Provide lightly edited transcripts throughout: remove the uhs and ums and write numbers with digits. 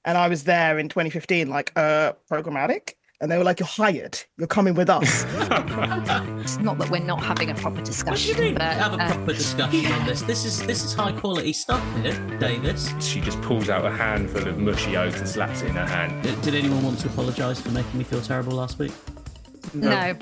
And I was there in 2015, like, programmatic. And they were like, you're hired. You're coming with us. It's not that we're not having a proper What do discussion. you mean? But, Have a proper discussion on this. This is high quality stuff here, Davis. She just pulls out a handful of mushy oats and slaps it in her hand. Did anyone want to apologise for making me feel terrible last week? No.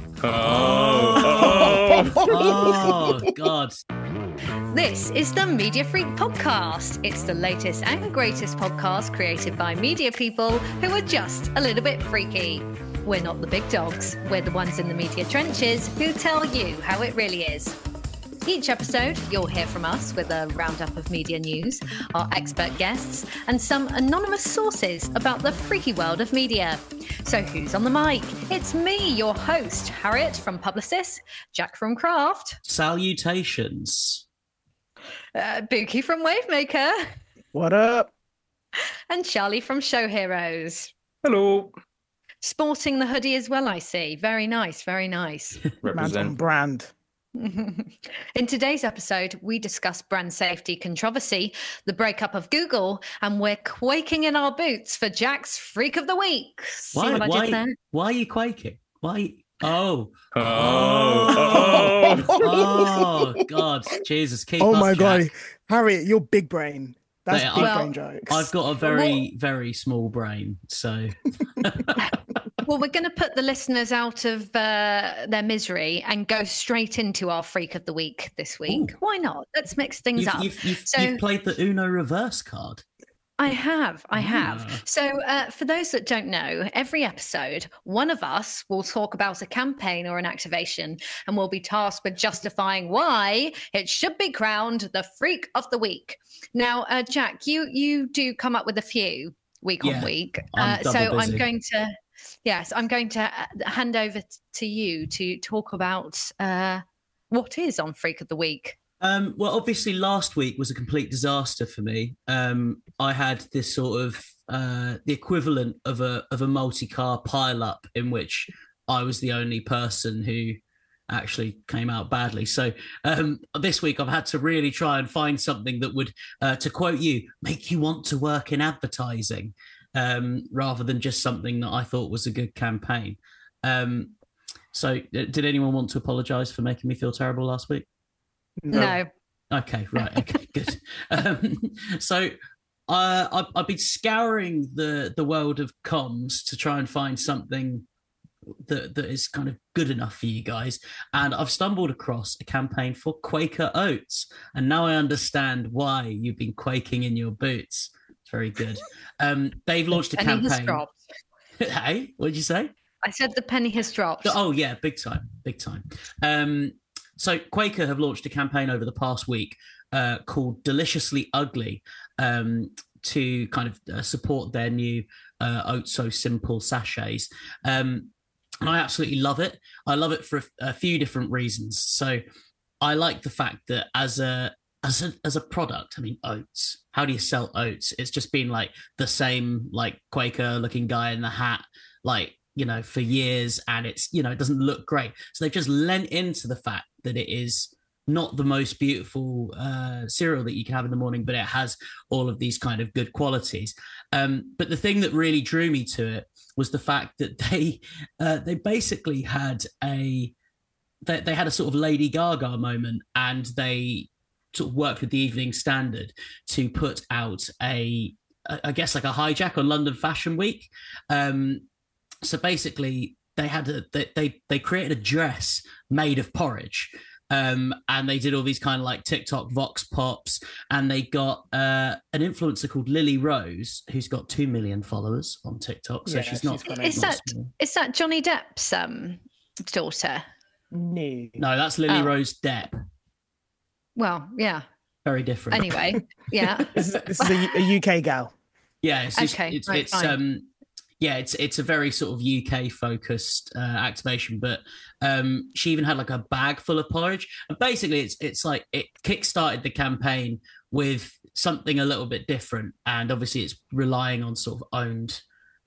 Oh God. This is the Media Freak Podcast. It's the latest and greatest podcast created by media people who are just a little bit freaky. We're not the big dogs. We're the ones in the media trenches who tell you how it really is. Each episode, you'll hear from us with a roundup of media news, our expert guests, and some anonymous sources about the freaky world of media. So who's on the mic? It's me, your host, Harriet from Publicis, Jack from Craft, Salutations. Buki from Wavemaker, What up? and Charlie from Show Heroes. Hello. Sporting the hoodie as well, I see. Very nice, very nice. Man's on Represent. brand. In today's episode, we discuss brand safety controversy, the breakup of Google, and we're quaking in our boots for Jack's Freak of the Week. See what I did there? Why are you quaking? Why? Oh. Oh. Oh, God. Jesus. Keep Oh up, my God. Jack. Harriet, you're big brain. That's Mate, big well, brain jokes. I've got a very, very small brain, so... Well, we're going to put the listeners out of their misery and go straight into our Freak of the Week this week. Ooh. Why not? Let's mix things up. You've played the Uno reverse card. I have. Ah. So, for those that don't know, every episode, one of us will talk about a campaign or an activation, and we'll be tasked with justifying why it should be crowned the Freak of the Week. Now, Jack, you do come up with a few week on Yeah, week. I'm So double I'm busy. going to hand over to you to talk about what is on Freak of the Week. Well, obviously, last week was a complete disaster for me. I had this sort of the equivalent of a multi-car pile-up in which I was the only person who actually came out badly. So this week, I've had to really try and find something that would, to quote you, make you want to work in advertising, rather than just something that I thought was a good campaign. So, did anyone want to apologise for making me feel terrible last week? No. Okay, right. Okay, good. So I've been scouring the world of comms to try and find something that is kind of good enough for you guys. And I've stumbled across a campaign for Quaker Oats. And now I understand why you've been quaking in your boots. It's very good. They've launched a Penny has campaign. dropped. Hey, what did you say? I said the penny has dropped. Oh, yeah, big time, big time. So Quaker have launched a campaign over the past week called Deliciously Ugly to kind of support their new Oats So Simple sachets. And I absolutely love it. I love it for a few different reasons. So I like the fact that as a product, I mean, oats, how do you sell oats? It's just been like the same like Quaker looking guy in the hat, like, you know, for years, and it's, you know, it doesn't look great. So they've just lent into the fact that it is not the most beautiful cereal that you can have in the morning, but it has all of these kind of good qualities. But the thing that really drew me to it was the fact that they basically had they had a sort of Lady Gaga moment, and they sort of worked with the Evening Standard to put out I guess like a hijack on London Fashion Week. So basically, they had they created a dress made of porridge, and they did all these kind of like TikTok vox pops, and they got an influencer called Lily Rose, who's got 2 million followers on TikTok. So Yeah, she's not. funny. Is that Johnny Depp's daughter? No. No, that's Lily Oh. Rose Depp. Well, yeah. Very different. Anyway, yeah. This is a UK gal. Yeah, it's just, Okay, it's right, it's fine. yeah, it's a very sort of UK focused activation, but she even had like a bag full of porridge, and basically it's like it kickstarted the campaign with something a little bit different, and obviously it's relying on sort of owned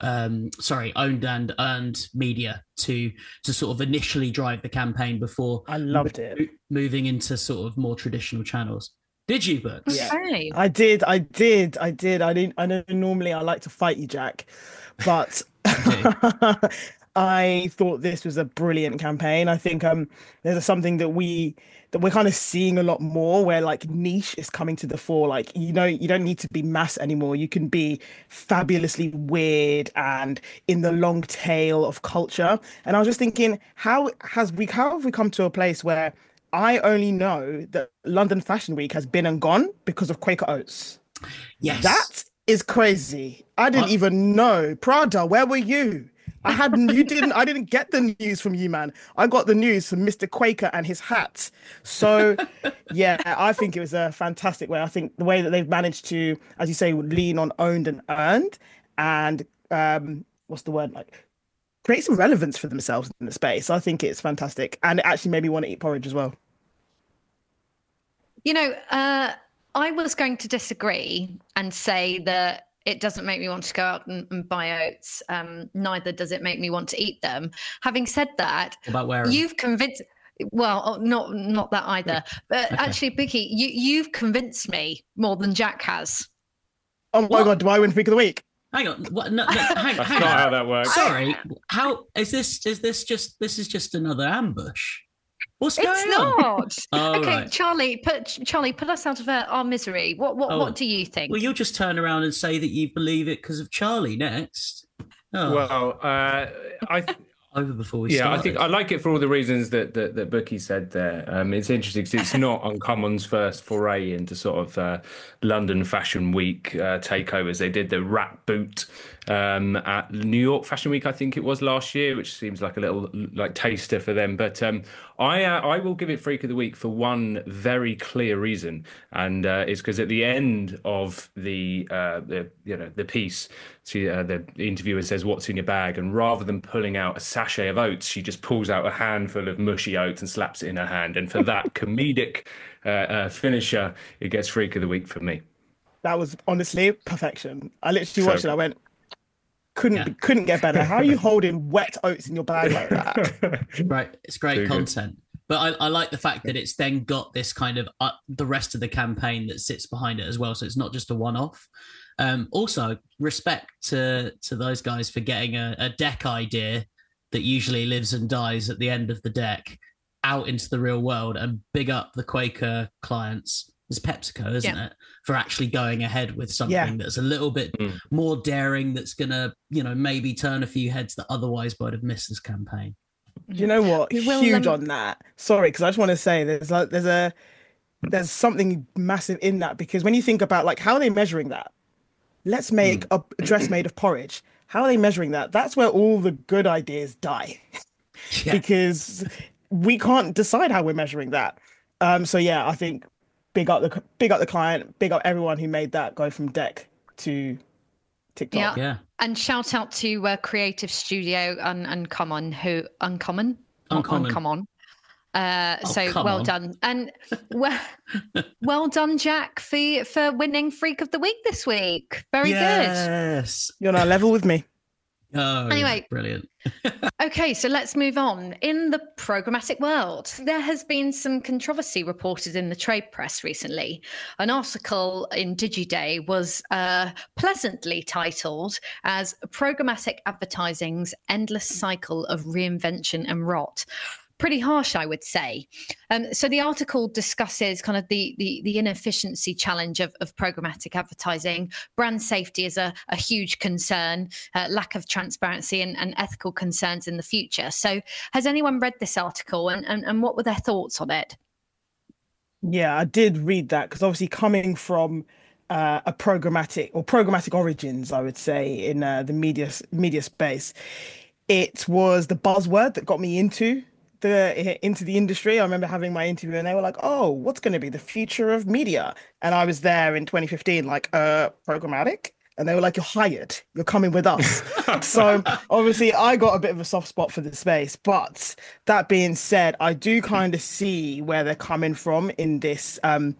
and earned media to sort of initially drive the campaign before I loved it. moving into sort of more traditional channels. Did you, Books? Yeah. Okay. I did. I know normally I like to fight you, Jack, but do. I thought this was a brilliant campaign. I think there's something that we're kind of seeing a lot more where like niche is coming to the fore. Like, you don't need to be mass anymore. You can be fabulously weird and in the long tail of culture. And I was just thinking, how have we come to a place where I only know that London Fashion Week has been and gone because of Quaker Oats? Yes. That is crazy. I didn't even know. Prada, where were you? I didn't get the news from you, man. I got the news from Mr. Quaker and his hat. So yeah, I think it was a fantastic way. I think the way that they've managed to, as you say, lean on owned and earned and what's the word, like create some relevance for themselves in the space. I think it's fantastic. And it actually made me want to eat porridge as well. I was going to disagree and say that it doesn't make me want to go out and buy oats. Neither does it make me want to eat them. Having said that, What about wearing? you've convinced. Well, not that either. But actually, Vicky, you've convinced me more than Jack has. Oh my God, do I win Freak of the Week? Hang on. What? No, hang That's on. not how that works. Sorry. How is this? Is this just? This is just another ambush. What's going It's on? not. Oh, Okay, right. Charlie, put us out of our misery. What do you think? Well, you'll just turn around and say that you believe it because of Charlie next. Oh, Well, over before we yeah, started. I think I like it for all the reasons that Bookie said there. It's interesting because it's not Uncommon's first foray into sort of London Fashion Week takeovers. They did the Rat Boot at New York Fashion Week, I think it was last year, which seems like a little like taster for them. But I will give it Freak of the Week for one very clear reason, and it's because at the end of the piece, the interviewer says, "What's in your bag?" And rather than pulling out a sachet of oats, she just pulls out a handful of mushy oats and slaps it in her hand. And for that comedic finisher, it gets Freak of the Week for me. That was honestly perfection. I literally So watched it. I went, couldn't get better. How are you holding wet oats in your bag like that? Right, it's great Too good. content. But I like the fact that it's then got this kind of the rest of the campaign that sits behind it as well. So it's not just a one-off. Also, respect to those guys for getting a deck idea that usually lives and dies at the end of the deck out into the real world, and big up the Quaker clients. It's PepsiCo, isn't it? For actually going ahead with something that's a little bit more daring, that's going to, maybe turn a few heads that otherwise might have missed this campaign. Do you know what? We will, Huge on that. Sorry, because I just want to say there's something massive in that, because when you think about like how are they measuring that? Let's make a dress made of porridge. How are they measuring that? That's where all the good ideas die. Yeah. Because we can't decide how we're measuring that. So yeah, I think big up the client, big up everyone who made that go from deck to TikTok. Yeah. And shout out to Creative Studio Uncommon. So Come well on. done, and well done, Jack, for winning Freak of the Week this week. Very good. Yes. You're on a level with me. Oh, Anyway. brilliant. Okay, so let's move on. In the programmatic world, there has been some controversy reported in the trade press recently. An article in DigiDay was pleasantly titled as "Programmatic Advertising's Endless Cycle of Reinvention and Rot." Pretty harsh, I would say. So the article discusses kind of the inefficiency challenge of programmatic advertising. Brand safety is a huge concern, lack of transparency and ethical concerns in the future. So has anyone read this article, and what were their thoughts on it? Yeah, I did read that, because obviously coming from a programmatic origins, I would say, in the media space, it was the buzzword that got me into the industry. I remember having my interview and they were like, "Oh, what's going to be the future of media?" And I was there in 2015, like, programmatic. And they were like, "You're hired. You're coming with us." So obviously I got a bit of a soft spot for the space. But that being said, I do kind of see where they're coming from in this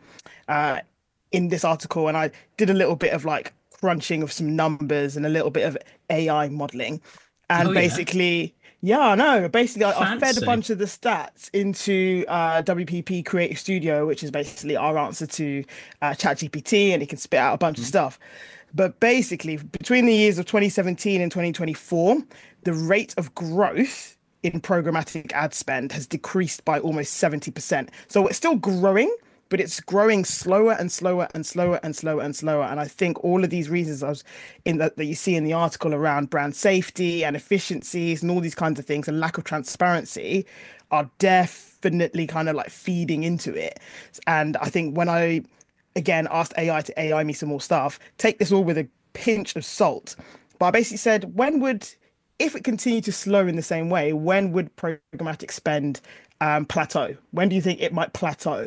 article. And I did a little bit of like crunching of some numbers and a little bit of AI modeling. And Oh yeah, basically, yeah, I know. Basically, I fed a fancy. bunch of the stats into WPP Creative Studio, which is basically our answer to ChatGPT, and it can spit out a bunch of Mm. stuff. But basically, between the years of 2017 and 2024, the rate of growth in programmatic ad spend has decreased by almost 70%. So it's still growing, but it's growing slower and slower and slower and slower and slower. And I think all of these reasons I was in that you see in the article around brand safety and efficiencies and all these kinds of things and lack of transparency are definitely kind of like feeding into it. And I think when I again asked AI to AI me some more stuff, take this all with a pinch of salt. But I basically said, if it continued to slow in the same way, when would programmatic spend plateau? When do you think it might plateau?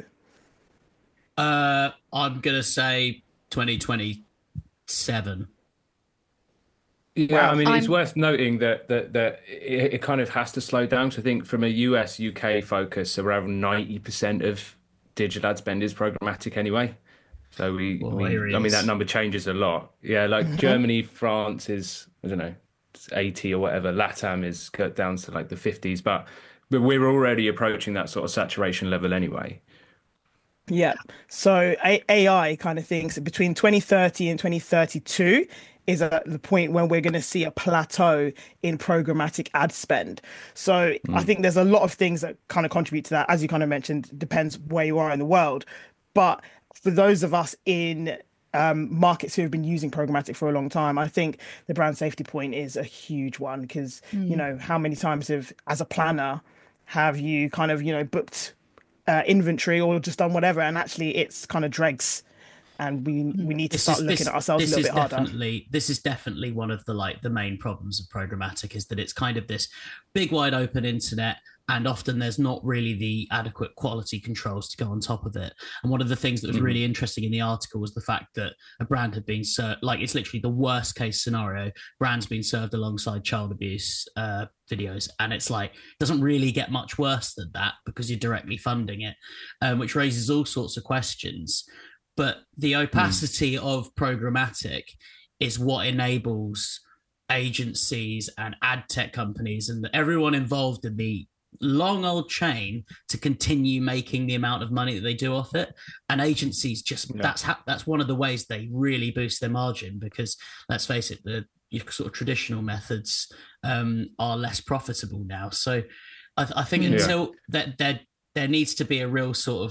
I'm gonna say 2027. Yeah, I Wow. mean, it's I'm worth noting that it kind of has to slow down. So I think from a US UK focus, around 90% of digital ad spend is programmatic anyway. So Well, here I he mean, that is. number changes a lot. Yeah, like Mhm. Germany, France is, I don't know, it's 80 or whatever. LATAM is cut down to like the 50s, but we're already approaching that sort of saturation level anyway. Yeah. So AI kind of thinks that between 2030 and 2032 is at the point when we're going to see a plateau in programmatic ad spend. So I Mm. think there's a lot of things that kind of contribute to that. As you kind of mentioned, depends where you are in the world. But for those of us in markets who have been using programmatic for a long time, I think the brand safety point is a huge one because, mm. how many times as a planner, have you kind of, booked inventory or just done whatever, and actually it's kind of dregs, and we need to This start is looking this at ourselves a this little is bit harder. definitely one of the the main problems of programmatic is that it's kind of this big wide open internet, and often there's not really the adequate quality controls to go on top of it. And one of the things that was Mhm. really interesting in the article was the fact that a brand had been served, like it's literally the worst case scenario, brands being served alongside child abuse videos, and it's like doesn't really get much worse than that because you're directly funding it, which raises all sorts of questions. But the Mm. opacity of programmatic is what enables agencies and ad tech companies and everyone involved in the long old chain to continue making the amount of money that they do off it. And agencies just Yeah. that's one of the ways they really boost their margin because let's face it, the sort of traditional methods are less profitable now. So I think Mm. Yeah. until that there needs to be a real sort of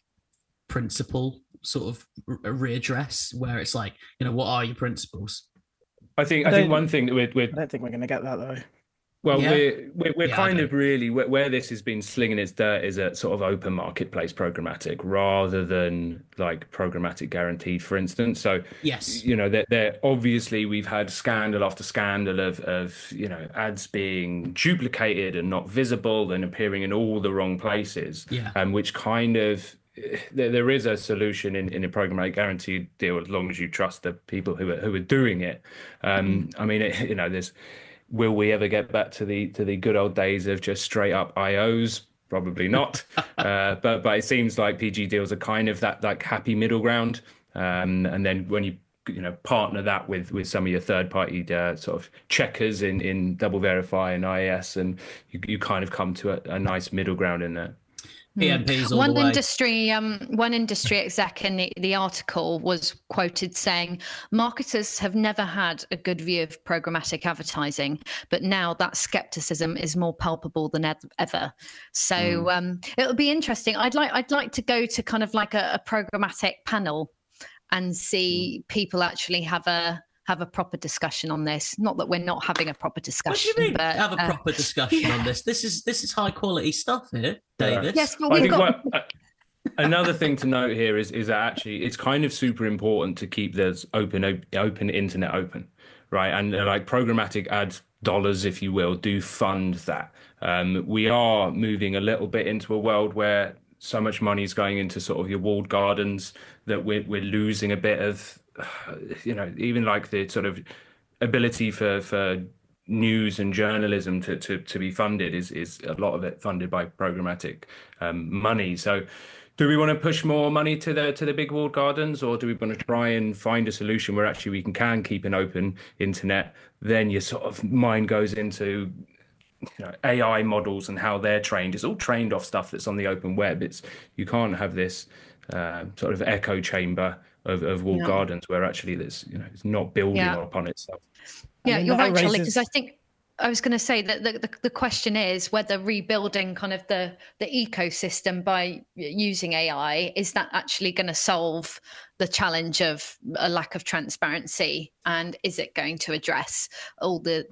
principle sort of readdress where it's like, what are your principles? I I think don't one thing that I don't think we're going to get that though. well, Yeah. we're Yeah, I kind don't. of really where this has been slinging its dirt is at sort of open marketplace programmatic rather than like programmatic guaranteed, for instance. So, Yes. there obviously we've had scandal after scandal of ads being duplicated and not visible and appearing in all the wrong places, Yeah. which kind of there is a solution in a programmatic guaranteed deal as long as you trust the people who are doing it. Mm. I mean, there's will we ever get back to the good old days of just straight up IOs? Probably not. But it seems like PG deals are kind of that like happy middle ground. And then when you partner that with some of your third party sort of checkers in Double Verify and IAS, and you kind of come to a nice middle ground in there. PMPs all the One way. one industry exec in the article was quoted saying, "Marketers have never had a good view of programmatic advertising, but now that skepticism is more palpable than ever." So it'll be interesting. I'd like to go to kind of like a programmatic panel and see people actually have a proper discussion on this. Not that we're not having a proper What do you discussion, mean? but Have a proper discussion on yeah. this. This is high quality stuff here, Yeah. David. Yes, but I we've think got another thing to note here is that actually it's kind of super important to keep this open internet open, right? And like programmatic ad dollars, if you will, do fund that. We are moving a little bit into a world where so much money is going into sort of your walled gardens that we're losing a bit of, even like the sort of ability for news and journalism to be funded is a lot of it funded by programmatic money. So do we want to push more money to the big walled gardens, or do we want to try and find a solution where actually we can keep an open internet? Then your sort of mind goes into AI models and how they're trained. It's all trained off stuff that's on the open web. You can't have this sort of echo chamber of walled gardens where actually it's not building upon itself. Yeah, you're right, Charlie, because I was going to say that the question is whether rebuilding kind of the ecosystem by using AI, is that actually going to solve the challenge of a lack of transparency, and is it going to address all the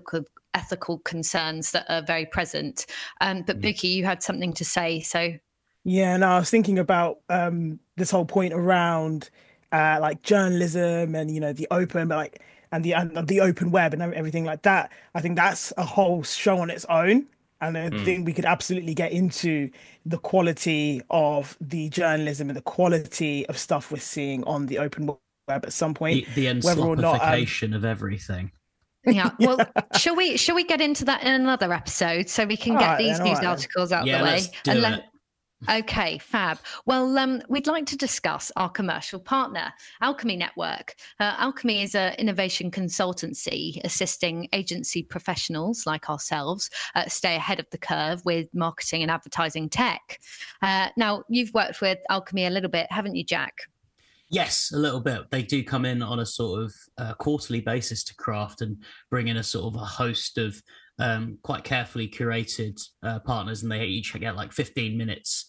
ethical concerns that are very present? But Vicky, you had something to say, so. Yeah, no, I was thinking about this whole point around like journalism and the open, but like and the open web and everything like that. I think that's a whole show on its own, and I think we could absolutely get into the quality of the journalism and the quality of stuff we're seeing on the open web at some point. The enslopification of everything. Yeah. Well, shall we get into that in another episode so we can get these news articles out of the way? Let's do it. Okay, fab. Well, we'd like to discuss our commercial partner, Alchemy Network. Alchemy is an innovation consultancy assisting agency professionals like ourselves stay ahead of the curve with marketing and advertising tech. Now, you've worked with Alchemy a little bit, haven't you, Jack? Yes, a little bit. They do come in on a sort of quarterly basis to Craft and bring in a sort of a host of quite carefully curated partners, and they each get like 15 minutes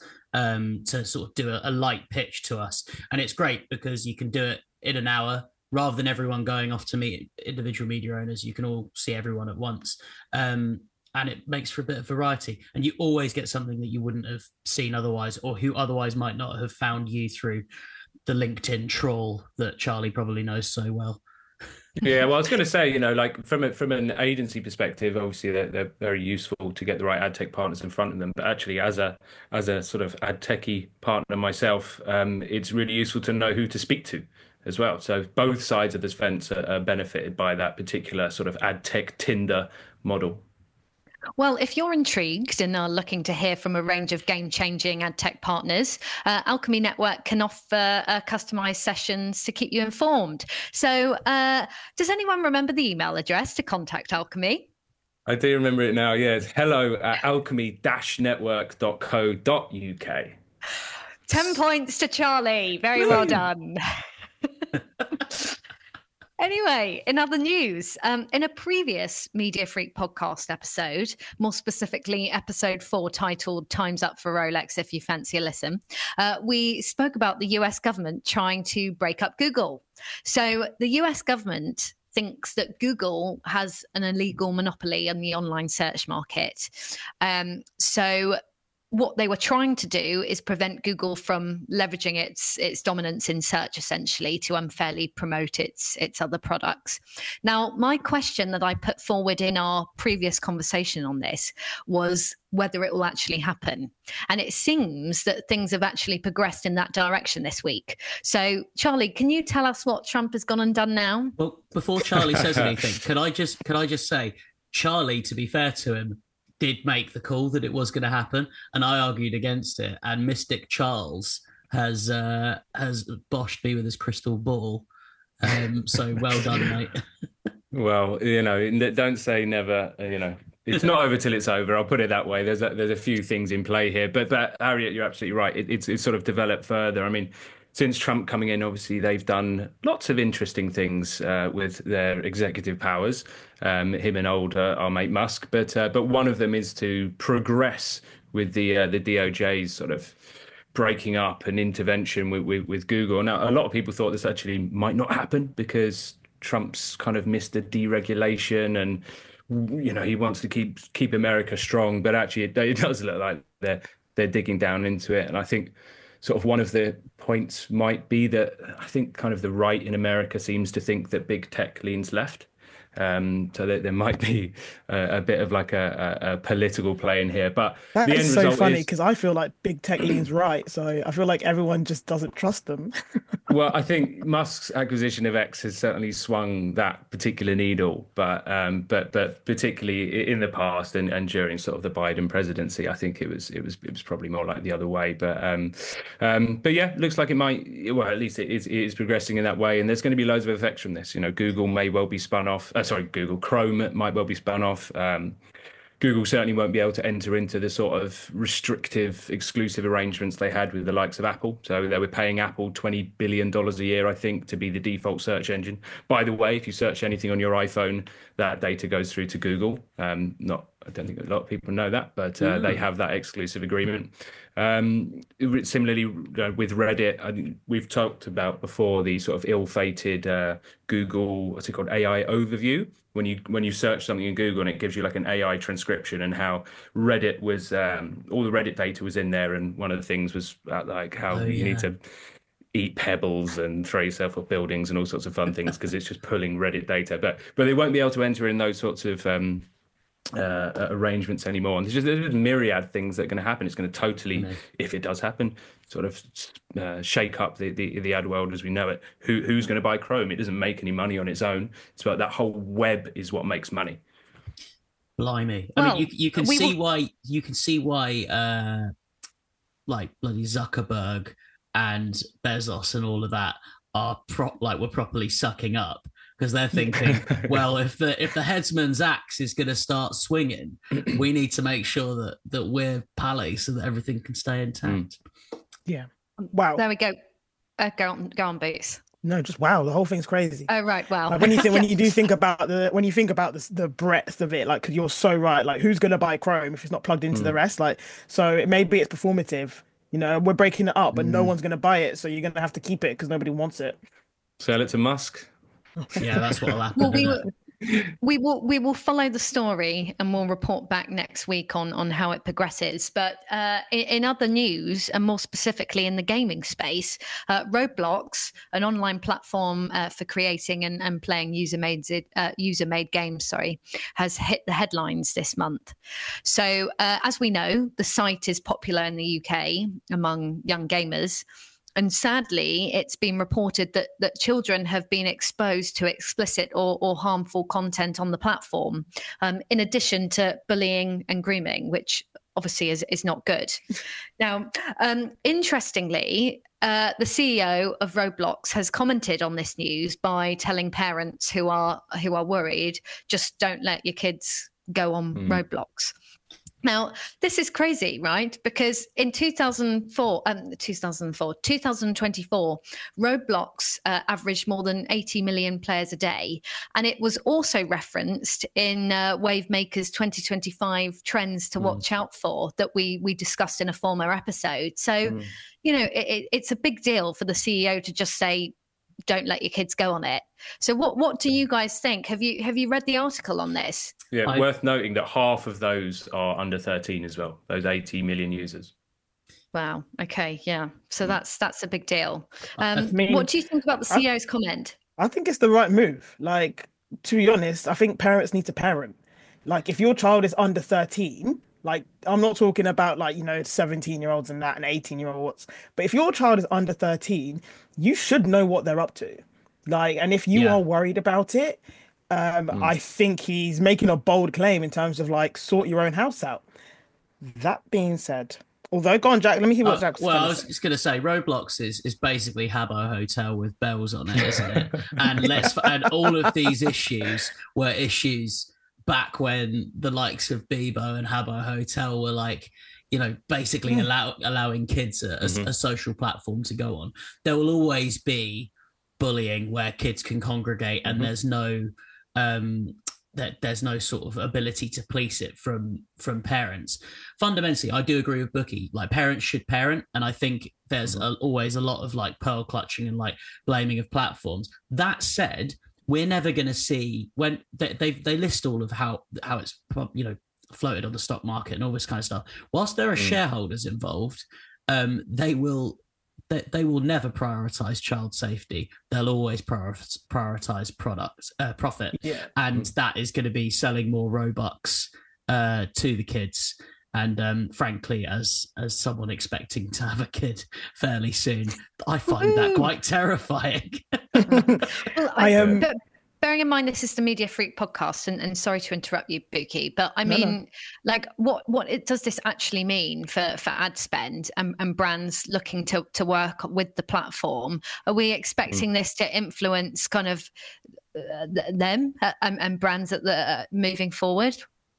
to sort of do a light pitch to us. And it's great because you can do it in an hour rather than everyone going off to meet individual media owners. You can all see everyone at once. And it makes for a bit of variety. And you always get something that you wouldn't have seen otherwise, or who otherwise might not have found you through the LinkedIn troll that Charlie probably knows so well. Yeah, well, I was going to say, like from an agency perspective, obviously they're very useful to get the right ad tech partners in front of them. But actually, as a sort of ad techie partner myself, it's really useful to know who to speak to as well. So both sides of this fence are benefited by that particular sort of ad tech Tinder model. Well, if you're intrigued and are looking to hear from a range of game-changing ad tech partners, Alchemy Network can offer customized sessions to keep you informed. So does anyone remember the email address to contact Alchemy? I do remember it now, yes. hello@alchemy-network.co.uk. 10 points to Charlie. Very well done. Anyway, in other news, in a previous Media Freak podcast episode, more specifically episode 4 titled Time's Up for Rolex, if you fancy a listen, we spoke about the US government trying to break up Google. So the US government thinks that Google has an illegal monopoly on the online search market. So what they were trying to do is prevent Google from leveraging its dominance in search, essentially, to unfairly promote its other products. Now, my question that I put forward in our previous conversation on this was whether it will actually happen. And it seems that things have actually progressed in that direction this week. So, Charlie, can you tell us what Trump has gone and done now? Well, before Charlie says anything, could I just say, Charlie, to be fair to him, did make the call that it was going to happen, and I argued against it. And Mystic Charles has boshed me with his crystal ball. So well done, mate. Well, don't say never. It's not over till it's over. I'll put it that way. There's a few things in play here, but Harriet, you're absolutely right. It's sort of developed further. I mean, since Trump coming in, obviously they've done lots of interesting things with their executive powers. Him and our mate Musk, but one of them is to progress with the DOJ's sort of breaking up and intervention with Google. Now, a lot of people thought this actually might not happen because Trump's kind of missed a deregulation and he wants to keep America strong, but actually it does look like they're digging down into it. And I think sort of one of the points might be that I think kind of the right in America seems to think that big tech leans left. So there might be a bit of like a political play in here. But That the is end so result funny is, because I feel like big tech leans right. So I feel like everyone just doesn't trust them. well, I think Musk's acquisition of X has certainly swung that particular needle, but particularly in the past and during sort of the Biden presidency, I think it was probably more like the other way. But yeah, looks like it might. Well, at least it is progressing in that way, and there's going to be loads of effects from this. You know, Google may well be spun off. Google Chrome might well be spun off. Google certainly won't be able to enter into the sort of restrictive, exclusive arrangements they had with the likes of Apple. So they were paying Apple $20 billion a year, I think, to be the default search engine. By the way, if you search anything on your iPhone, that data goes through to Google. I don't think a lot of people know that, but they have that exclusive agreement. Similarly, with Reddit, we've talked about before the sort of ill-fated Google, what's it called, AI overview. When you search something in Google and it gives you like an AI transcription, and how Reddit was all the Reddit data was in there, and one of the things was like how you need to eat pebbles and throw yourself off buildings and all sorts of fun things because it's just pulling Reddit data. But they won't be able to enter in those sorts of arrangements anymore. And there's a myriad things that are going to happen. It's going to totally, if it does happen, sort of shake up the ad world as we know it. Who's going to buy Chrome? It doesn't make any money on its own. It's about that whole web is what makes money. Blimey! Well, I mean, you can see why like bloody Zuckerberg and Bezos and all of that are we're properly sucking up, because they're thinking, well, if the headsman's axe is going to start swinging, we need to make sure that we're pally so that everything can stay intact. Yeah. Wow. There we go. Go on, Boots. No, just wow. The whole thing's crazy. Oh right, wow. Like when you think about the breadth of it, like, because you're so right. Like, who's gonna buy Chrome if it's not plugged into the rest? Like, so maybe it's performative. You know, we're breaking it up, but no one's gonna buy it, so you're gonna have to keep it because nobody wants it. Sell it to Musk. Yeah, that's what'll happen. Well, we will follow the story and we'll report back next week on how it progresses. But in other news, and more specifically in the gaming space, Roblox, an online platform for creating and playing user-made games, has hit the headlines this month. So as we know, the site is popular in the UK among young gamers. And sadly, it's been reported that children have been exposed to explicit or harmful content on the platform, in addition to bullying and grooming, which obviously is not good. Now, interestingly, the CEO of Roblox has commented on this news by telling parents who are worried, just don't let your kids go on Roblox. Now, this is crazy, right? Because in 2024, Roblox averaged more than 80 million players a day. And it was also referenced in Wavemaker's 2025 trends to watch out for that we discussed in a former episode. So, it's a big deal for the CEO to just say, don't let your kids go on it. So what do you guys think? Have you read the article on this? Yeah, worth noting that half of those are under 13 as well, those 80 million users. Wow. Okay. Yeah. So that's a big deal. I mean, what do you think about the CEO's comment? I think it's the right move. Like, to be honest, I think parents need to parent. Like, if your child is under 13, like, I'm not talking about 17-year-olds and that and 18-year-olds, but if your child is under 13, you should know what they're up to. Like, and if you are worried about it, I think he's making a bold claim in terms of sort your own house out. That being said, although, go on, Jack, let me hear what Jack's Well, I was just going to say, Roblox is basically Habbo Hotel with bells on it, isn't it? And all of these issues were issues back when the likes of Bebo and Habbo Hotel were basically allowing kids a social platform to go on. There will always be bullying where kids can congregate, and there's no sort of ability to police it from parents. Fundamentally, I do agree with Bookie. Like, parents should parent, and I think there's always a lot of pearl clutching and blaming of platforms. That said, we're never going to see, when they list all of how it's floated on the stock market and all this kind of stuff. Whilst there are shareholders involved, they will they will never prioritize child safety. They'll always prioritize profit, Yeah. and that is going to be selling more Robux to the kids. And frankly, as someone expecting to have a kid fairly soon, I find that quite terrifying. Well, I am. but bearing in mind this is the Media Freak podcast, and sorry to interrupt you, Buki, but I No, no. mean, like, what does this actually mean for ad spend and brands looking to work with the platform? Are we expecting this to influence kind of them and brands at the moving forward?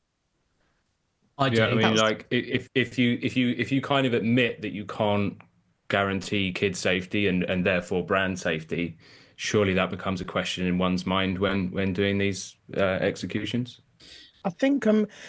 I do. Yeah, I mean, like if you kind of admit that you can't guarantee kid safety and therefore brand safety, surely that becomes a question in one's mind when doing these executions. I think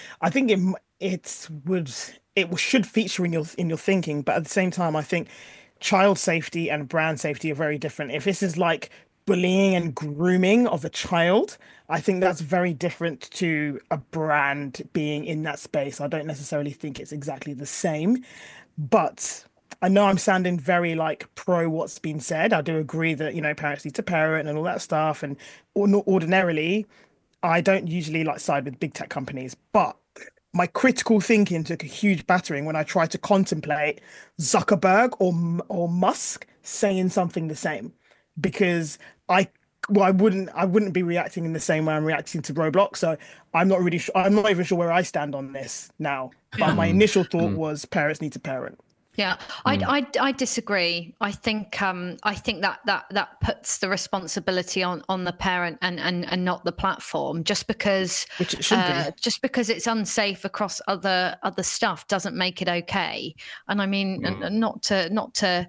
it should feature in your thinking, but at the same time, I think child safety and brand safety are very different. If this is like bullying and grooming of a child, I think that's very different to a brand being in that space. I don't necessarily think it's exactly the same, but I know I'm sounding very like pro what's been said. I do agree that, parents need to parent and all that stuff. And ordinarily, I don't usually like side with big tech companies, but my critical thinking took a huge battering when I tried to contemplate Zuckerberg or Musk saying something the same, because I wouldn't be reacting in the same way I'm reacting to Roblox. So I'm not even sure where I stand on this now. But my initial thought was parents need to parent. Yeah, I disagree. I think that puts the responsibility on the parent and not the platform. Just because Which it should be. Just because it's unsafe across other stuff doesn't make it okay. And I mean, not to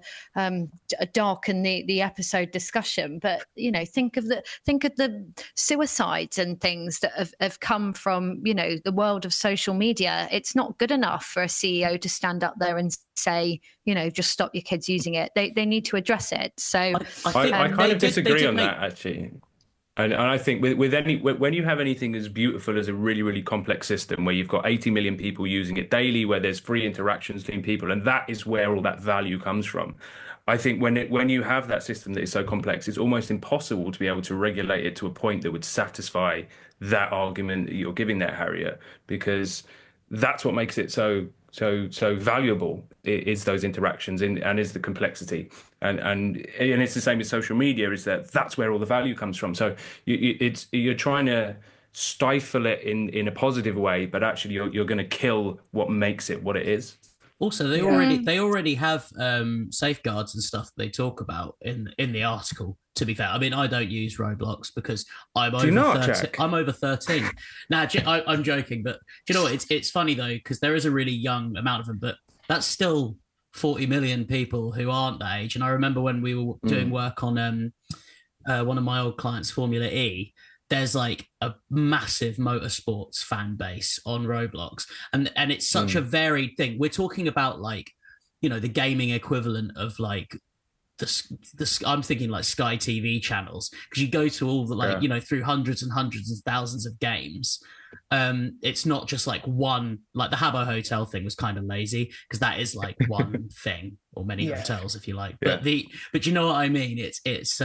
darken the episode discussion, but think of the suicides and things that have come from the world of social media. It's not good enough for a CEO to stand up there and say, just stop your kids using it. They need to address it. So I kind of disagree on that, actually. And I think when you have anything as beautiful as a really, really complex system where you've got 80 million people using it daily, where there's free interactions between people, and that is where all that value comes from. I think when you have that system that is so complex, it's almost impossible to be able to regulate it to a point that would satisfy that argument that you're giving there, Harriet, because that's what makes it so valuable, is those interactions and is the complexity, and it's the same with social media, is that's where all the value comes from. So you're trying to stifle it in a positive way, but actually you're going to kill what makes it what it is. Also, they already have safeguards and stuff they talk about in the article. To be fair, I mean, I don't use Roblox because I'm over 13. I'm over 13. Now, I'm joking, but do you know what? It's funny though, because there is a really young amount of them, but that's still 40 million people who aren't that age. And I remember when we were doing work on one of my old clients, Formula E. There's like a massive motorsports fan base on Roblox, and it's such a varied thing. We're talking about like, the gaming equivalent of like the I'm thinking like Sky TV channels, because you go to all the through hundreds and hundreds and thousands of games. It's not just like one, like the Habbo Hotel thing was kind of lazy because that is like one thing, or many hotels if you like. But but you know what I mean? It's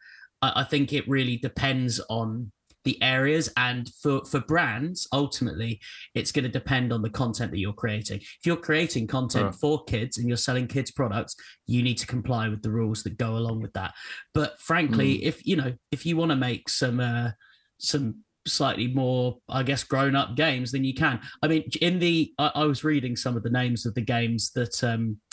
I think it really depends on the areas, and for brands, ultimately, it's going to depend on the content that you're creating. If you're creating content for kids and you're selling kids products, you need to comply with the rules that go along with that. But frankly, if you want to make some slightly more, I guess, grown-up games, then you can. I mean, I was reading some of the names of the games that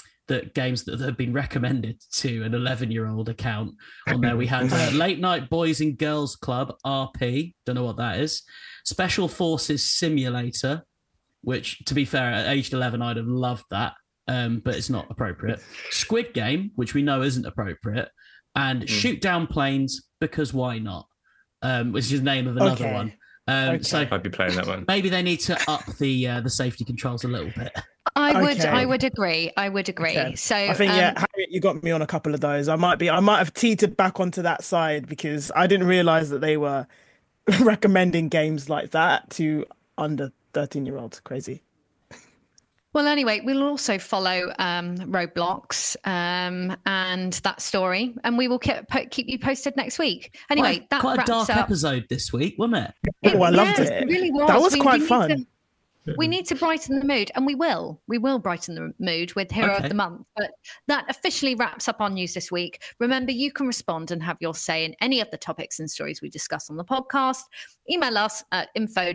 have been recommended to an 11-year-old account. On there we had Late Night Boys and Girls Club, RP, don't know what that is, Special Forces Simulator, which, to be fair, at age 11 I'd have loved that, but it's not appropriate, Squid Game, which we know isn't appropriate, and Shoot Down Planes, because why not, which is the name of another one. So I'd be playing that one. Maybe they need to up the safety controls a little bit. I would agree. Okay. So I think Harriet, you got me on a couple of those. I might have teetered back onto that side because I didn't realize that they were recommending games like that to under 13-year-olds. Crazy. Well, anyway, we'll also follow Roblox and that story, and we will keep you posted next week. Anyway, that quite a wraps dark up. episode this week, wasn't it? Oh, I loved Yes, it. really was. That was quite fun. We need to brighten the mood, and we will brighten the mood with Hero of the Month. But that officially wraps up our news this week. Remember, you can respond and have your say in any of the topics and stories we discuss on the podcast. Email us at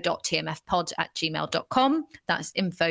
info.tmfpod@gmail.com. That's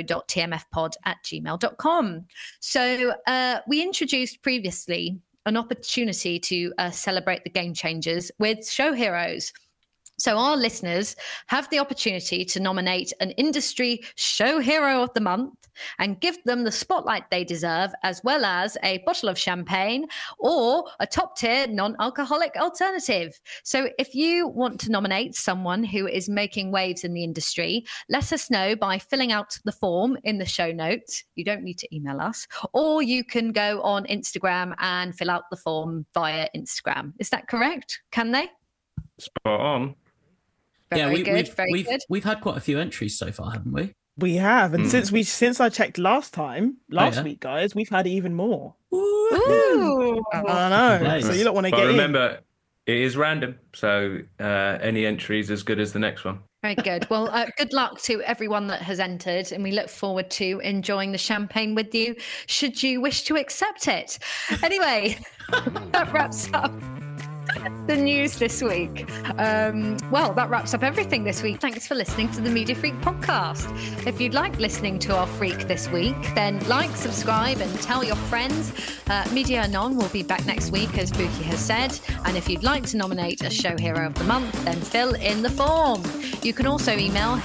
info.tmfpod@gmail.com. So we introduced previously an opportunity to celebrate the game changers with show heroes. So our listeners have the opportunity to nominate an industry show hero of the month and give them the spotlight they deserve, as well as a bottle of champagne or a top-tier non-alcoholic alternative. So if you want to nominate someone who is making waves in the industry, let us know by filling out the form in the show notes. You don't need to email us, or you can go on Instagram and fill out the form via Instagram. Is that correct? Can they? Spot on. Very good. We've had quite a few entries so far, haven't we? We have, and since I checked last week, guys, we've had even more. Ooh. I know. Nice. So you don't want to get remember, it is random, so any entry is as good as the next one. Very good. Well, good luck to everyone that has entered, and we look forward to enjoying the champagne with you, should you wish to accept it. Anyway, that wraps up the news this week. Well, that wraps up everything this week. Thanks for listening to the Media Freak podcast. If you'd like listening to our freak this week, then like, subscribe, and tell your friends. Media Anon will be back next week, as Buki has said. And if you'd like to nominate a show hero of the month, then fill in the form. You can also email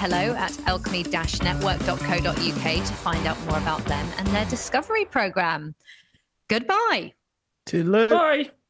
hello@alchemy-network.co.uk to find out more about them and their discovery program. Goodbye. Bye.